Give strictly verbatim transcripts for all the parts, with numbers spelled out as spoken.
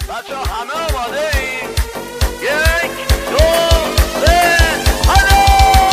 بچه همه آماده ایم؟ یک دو سه هلو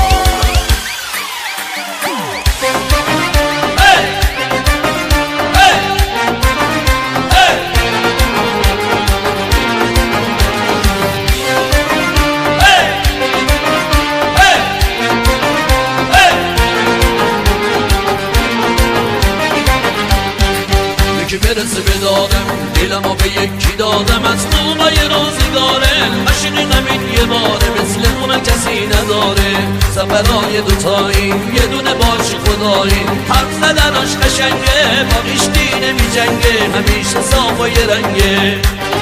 یکی برسه به دادم دلمو به یکی دادم از خوبای روزگاره ماشین زمین یه باره مثل اون کسی نداره سفرهای دوتایی یه دونه باش خدایی حرف زدناش قشنگه با هیچکی نمی جنگه همیشه صاف و یه رنگه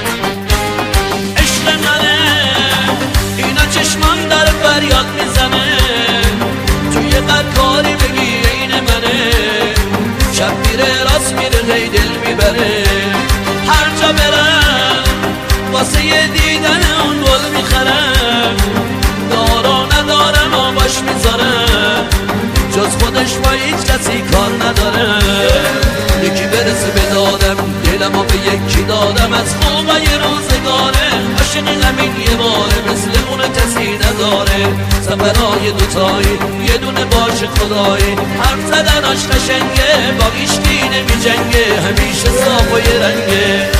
عشق منه اینا چشمان در فریاد میزنه توی قرکاری بگی این منه شب میره راست میره هی دل میبره هر جا برم واسه یه دیدن اون گل میخرم دارا ندارم و باش میذارم جز خودش با هیچ کسی کار نداره یکی برسه به دادم دلمو به یکی دادم از خوبای روزگاره عاشق همین یه باره مثل اون کسی نداره سفرهای دوتایی یه دونه باش خدایی حرف زدناش قشنگه با هیچکی نمی جنگه همیشه صاف و یه رنگه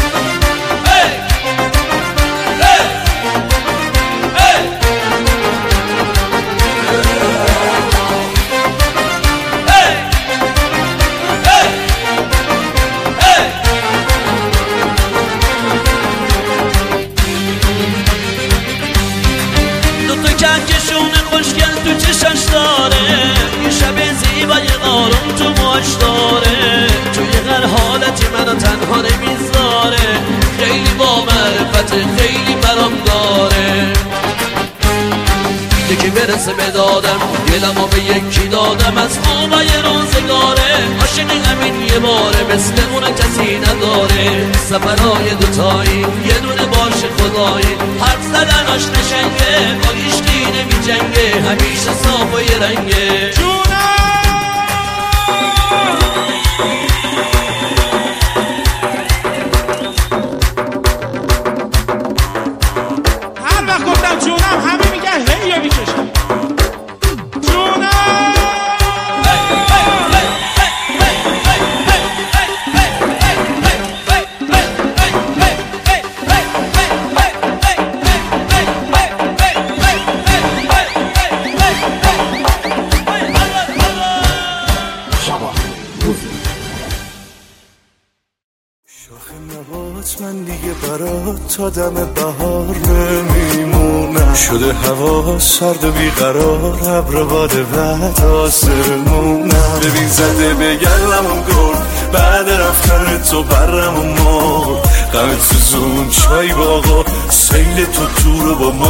کهکشون خوشگل تو چشش داره یه شب زیبای قارون تو موهاش داره توی هر حالتی منو تنها نمیذاره خیلی با معرفت خیلی برام داره یکی برسه به دادم دلمو به یکی دادم از خوبای روزگاره عاشق همین یه باره مثل اون کسی نداره سفرهای دوتایی یه دونه باش خدایی حرف زدناش قشنگه با هیچکی نمی جنگه همیشه صاف و یه رنگه هر وقت گفتم جونم همه میگن هی یا میکشم من دیگه برات تا دم بهار نمیمونم شده هوا سرد و بیقرار ابر باد بعد آسمونم ببین زده به گلمون گل بعد رفتن تو برم و مار غم تو زون چای باقا سیل تو تو رو با ما